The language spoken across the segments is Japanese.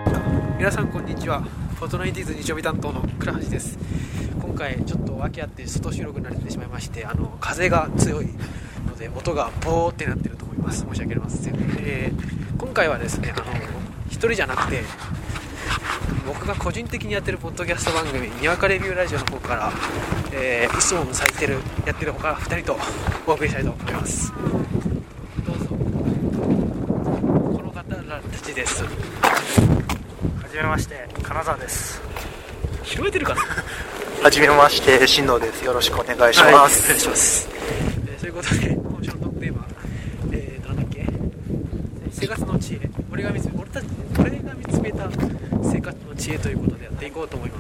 皆さんこんにちは。フォートナイティーズ日曜日担当の倉橋です。今回ちょっと訳あって外収録になってしまいまして、風が強いので音がボーってなってると思います。申し訳ありません。今回はですね、一人じゃなくて僕が個人的にやってるポッドキャスト番組にわかレビューラジオの方から、いつもやってる他2人とお送りしたいと思います。どうぞ。この方たちです。 はじめまして、金沢です。 拾えてるかな。 はじめまして、新藤です。よろしくお願いします。 はい、お願いします。そういうことで今週のトークテーマ、なんだっけ、生活の知恵。俺が見つめた生活の知恵ということでやっていこうと思います。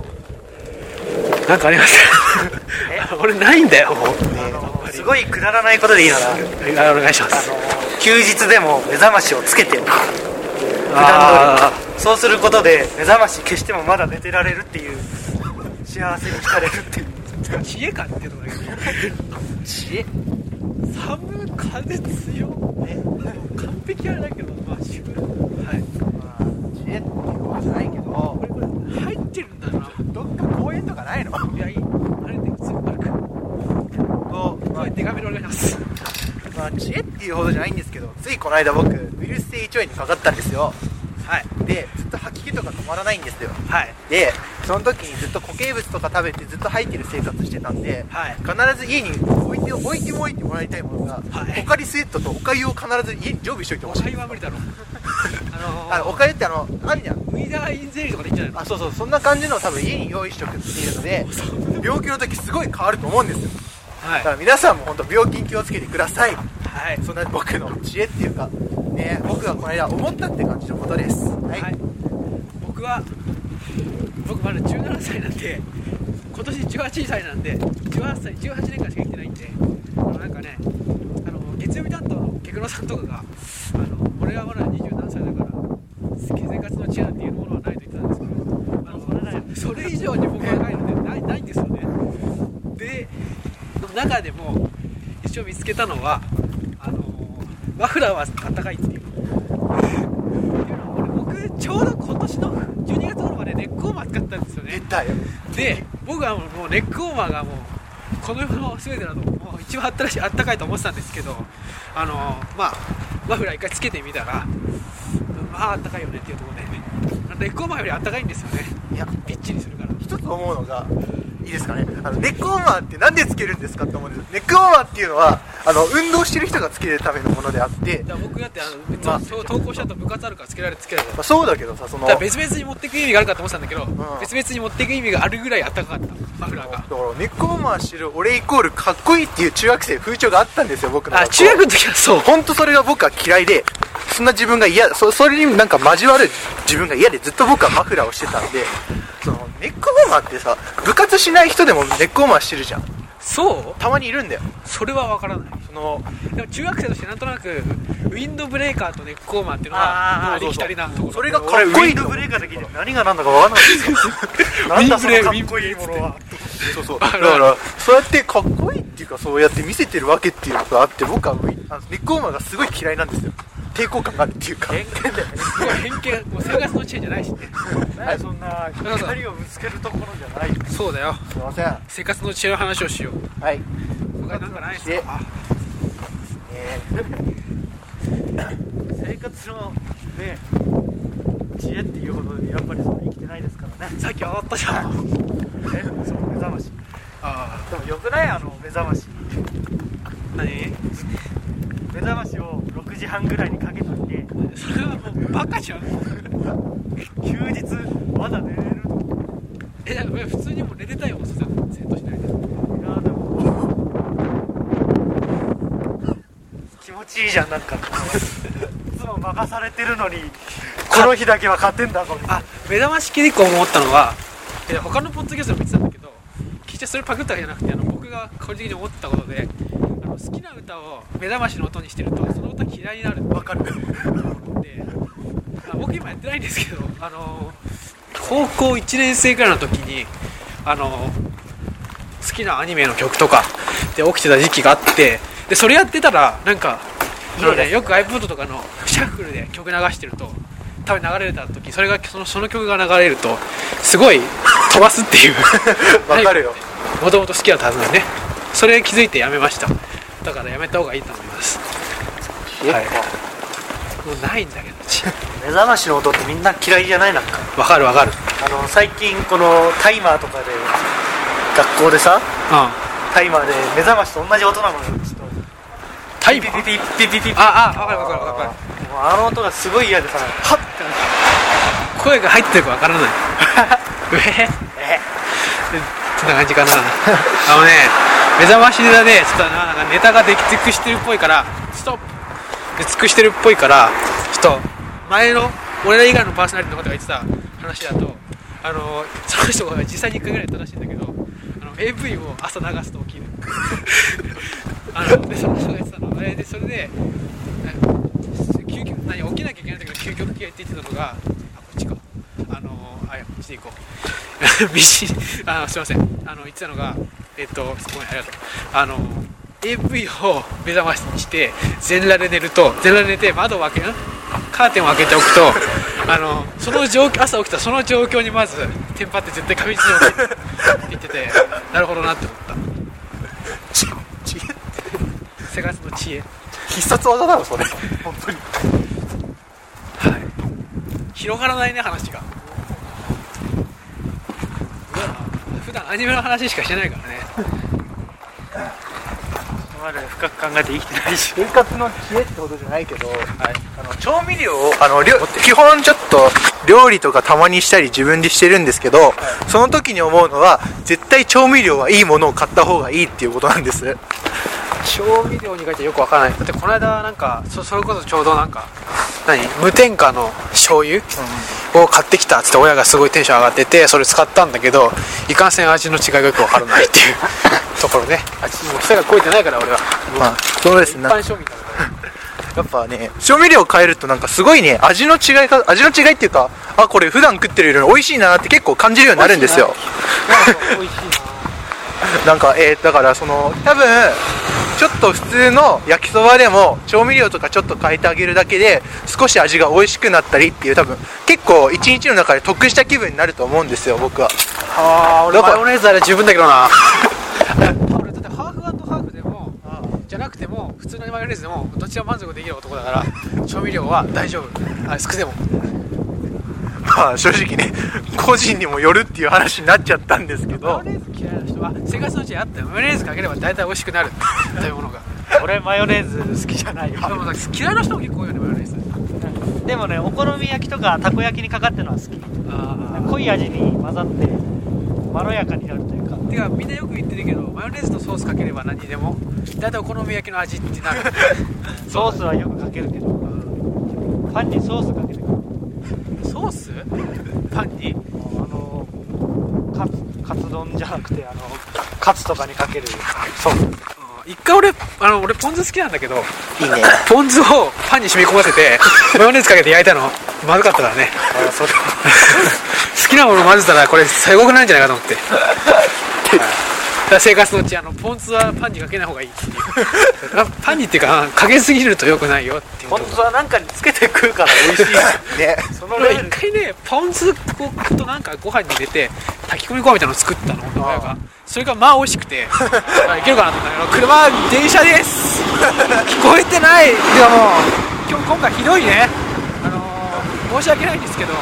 なんかありますか俺ないんだよ。 すごいくだらないことでいいならお願いします。 休日でも目覚ましをつけておく。普段通りそうすることで目覚まし消してもまだ寝てられるっていう幸せに浸れるっていう知恵かっていうのだけど知恵。 寒風強完璧あれだけど、まあはい、 知恵っていうのはないけど、 これ入ってるんだな。 どっか公園とかないの？ いや、いい。あれで普通に歩くと、手紙でお願いします。 知恵っていうほどじゃないんですけど、ついこの間僕ウイルス性胃腸炎にかかったんですよ。 はい。 で、ずっと吐き気とか止まらないんですよ。 はい。 で、その時にずっと固形物とか食べてずっと吐いてる生活してたんで、 はい、 必ず家に置いてもらいたいものが、はい、ポカリスエットとおかゆを必ず家に常備しといてほしい。 おかゆは無理だろおかゆってあんじゃん、 ウィダーインゼリーとかでいいんじゃないの。 そう、そんな感じの多分家に用意しとくっていうので病気の時すごい変わると思うんですよ。はい、だから皆さんも本当病気に気をつけてください。はい、そんな僕の知恵っていうかね、僕がこの間思ったって感じのことです。はい、はい、 僕まだ17歳なんで、今年18歳なんで、18年間しか生きてないんで、なんかね、月曜日担当のケクノさんとかが俺はまだ20何歳だから生活の知恵なんていうものはないと言ってたんですけど、それ以上に僕はないのでないんですよね。で、中でも一応見つけたのはマフラーはあったかいっていう。僕ちょうど今年の12月頃までネックウォーマー使ったんですよね。で、僕はもうネックウォーマーがもうこの世の全てだともう一番あったかいと思ってたんですけど、マフラー一回つけてみたらあったかいよねっていうところで、ネックウォーマーよりあったかいんですよね。いや、ピッチリするから。 一つ思うのがいいですかね、ネックウォーマーってなんでつけるんですかって思うんです。ネックウォーマーっていうのは運動してる人がつけるためのものであって、 僕だって投稿した後部活あるからつけられる、 そうだけどさ、 別々に持っていく意味があるかと思ってたんだけど、別々に持っていく意味があるぐらいあったかかったマフラーが。だからネックウォーマーしてる俺イコールかっこいいっていう中学生風潮があったんですよ、僕の。 中学の時はそう、 本当それが僕は嫌いで、そんな自分が嫌、それになんか交わる自分が嫌でずっと僕はマフラーをしてたんで、ネックウォーマーってさ、部活しない人でもネックウォーマーしてるじゃん。 そう、 たまにいるんだよ。 それは分からない。でも中学生としてなんとなくウィンドブレーカーとネックウォーマーっていうのはありきたりなところ。 それがかっこいい。ウィンドブレーカーだけで何が何だか分からないんですよなんだそのかっこいいものは。そうだからそうやってかっこいいっていうか、そうやって見せてるわけっていうのがあって、僕はネックウォーマーがすごい嫌いなんですよ。抵抗感があるっていうか、偏見だよね。 すごい偏見。もう生活の知恵じゃないしね。 そんな光をぶつけるところじゃない。 そうだよ。 すいません。 生活の知恵の話をしよう。 はい。 他なんかないですか。 生活のね、知恵っていうほどやっぱり生きてないですからね。 さっき上がったじゃん。 そう目覚まし。でもよくない？目覚まし。 何？ 目覚ましを6時半ぐらいにかけといて。 それはもうバカじゃん。 休日まだ寝れるの？ 普通にもう寝れたよ、セットしないで。いやでも気持ちいいじゃん、なんかいつも任されてるのにこの日だけは勝てんだぞみたいな。 目覚まし結構思ったのは、他のポッドキャストも見てたんだけど、決してそれパクったわけじゃなくて、僕が個人的に思ったことで、好きな歌を目覚ましの音にしてるとその歌嫌いになる。 わかる。 で、僕今やってないんですけど、高校1年生くらいの時に好きなアニメの曲とかで起きてた時期があって、でそれやってたらなんかよく iPod とかのシャッフルで曲流してると多分流れた時その曲が流れるとすごい飛ばすっていうわかるよ。 もともと好きだったはずなんでね、それ気づいてやめました。だからやめた方がいいと思います。はい、もうないんだけど目覚ましの音ってみんな嫌いじゃない？なんかわかるわかる。 最近このタイマーとかで学校でさ、タイマーで目覚ましと同じ音なのよ。 タイマーピピピピピピピ。 あわかるわかるわかる。 もうの音がすごい嫌でさ、はっって声が入ってるかわからないそんな感じかな目覚ましでね、ちょっとなんかネタが出尽くしてるっぽいからストップ出尽くしてるっぽいから、ちょっと前の俺ら以外のパーソナリティの方が言ってた話だと、その人が実際に1回ぐらいやったらしいんだけど、AV を朝流すと起きるでその人が言ってたので、それで起きなきゃいけないんだけど究極系って言ってたのが、こっちか、こっちで行こうすいません、言ってたのが、ごめん、ありがとう。AV を目覚ましにして全裸で寝ると、全裸で寝て窓を開ける、カーテンを開けておくとその朝起きたその状況にまずテンパって絶対確実に起きるって言ってて、なるほどなって思った。生活の知恵、 必殺技だろそれ本当に。 はい、広がらないね話が。普段アニメの話しかしてないからね。 まだ深く考えて生きてないし、 生活の知恵ってことじゃないけど、調味料を基本ちょっと料理とかたまにしたり自分でしてるんですけど、その時に思うのは絶対調味料はいいものを買った方がいいっていうことなんです。 調味料に関してよくわからない。だってこの間なんかそれこそちょうどなんか無添加の醤油を買ってきたっつって親がすごいテンション上がってて、それ使ったんだけどいかんせん味の違いがよくわからないっていうところね。癖が超えてないから俺は。 そうですね。 一般庶民だからやっぱね、調味料を変えるとなんかすごいね、味の違いっていうか、これ普段食ってるより美味しいなって結構感じるようになるんですよ。 美味しいなんかだから多分ちょっと普通の焼きそばでも調味料とかちょっと変えてあげるだけで少し味が美味しくなったりっていう、多分結構一日の中で得した気分になると思うんですよ僕は。 俺マヨネーズあれ十分だけどな俺だってハーフ&ハーフでもじゃなくても普通のマヨネーズでもどっちも満足できる男だから調味料は大丈夫、少しでも。 正直ね、個人にもよるっていう話になっちゃったんですけど、 マヨネーズ嫌いな人は生活のうちにあったよ。マヨネーズかければ大体美味しくなる食べ物が。 俺マヨネーズ好きじゃないよ。 でも嫌いな人も結構多いよねマヨネーズ。 でもね、お好み焼きとかたこ焼きにかかってるのは好き。濃い味に混ざってまろやかになるというか。 てかみんなよく言ってるけど、マヨネーズとソースかければ何でも大体お好み焼きの味ってなるソースはよくかけるけど、パンにソースかける。 ソースパンにカツ丼じゃなくてカツとかにかけるソース。 一回俺ポン酢好きなんだけど、 いいね、 ポン酢をパンに染み込ませてマヨネーズかけて焼いたのまずかったからねそれ好きなもの混ぜたらこれ最高なんじゃないかと思ってだから生活のうちポン酢はパンにかけない方がいいっていうパンにっていうかかけすぎると良くないよっていう。 ポン酢はなんかにつけて食うから美味しいね。 その俺一回ねポン酢となんかご飯に入れて炊き込みご飯みたいなの作ったの親が。それがまあ美味しくていけるかなと思ったけど、電車です聞こえてない。でも今回ひどいね、申し訳ないんですけど、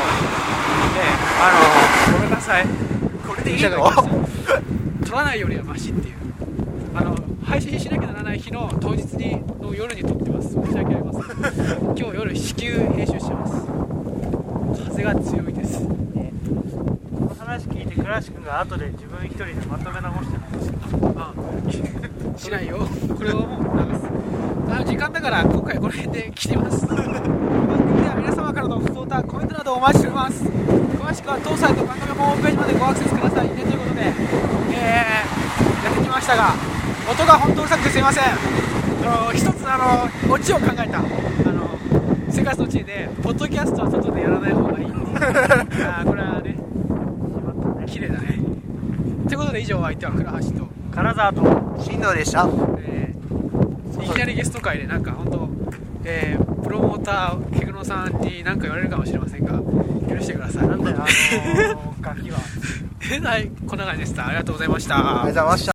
ごめんなさい。 これでいいの？ 取らないよりはマシっていう、配信しなきゃならない日の当日の夜に撮ってます。申し訳ありません今日夜至急編集してます。風が強いです、ね、 この話聞いて倉橋君が後で自分一人でまとめ直してないですしないよ。これをもう流す時間だから今回この辺で切ります番組では皆様からの不相談コメントなどお待ちしております。詳しくは当サイト番組ホームページまでごアクセスくださいねということで、やってきましたが音が本当うるさくてすいません。一つオチを考えた生活の知恵でポッドキャストは外でやらない方がいいっていうこれはね綺麗だね。ということで以上相手は倉橋と金沢と進藤でした。 いきなりゲスト会でなんか本当プロモーターケグノさんに何か言われるかもしれませんが許してください。 なんだよガキははい、こんな感じでした。ありがとうございました。 ありがとうございました。